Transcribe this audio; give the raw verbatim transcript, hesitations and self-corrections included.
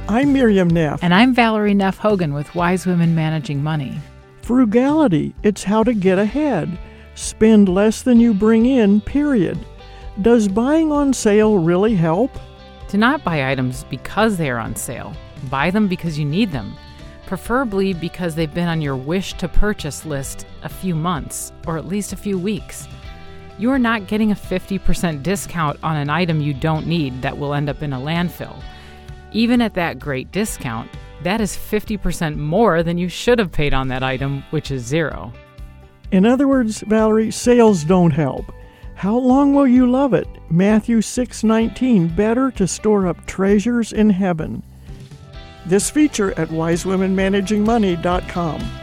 I'm Miriam Neff. And I'm Valerie Neff Hogan with Wise Women Managing Money. Frugality, it's how to get ahead. Spend less than you bring in, period. Does buying on sale really help? Do not buy items because they are on sale. Buy them because you need them, preferably because they've been on your wish-to-purchase list a few months, or at least a few weeks. You are not getting a fifty percent discount on an item you don't need that will end up in a landfill. Even at that great discount, that is fifty percent more than you should have paid on that item, which is zero. In other words, Valerie, sales don't help. How long will you love it? Matthew six nineteen, better to store up treasures in heaven. This feature at wise women managing money dot com.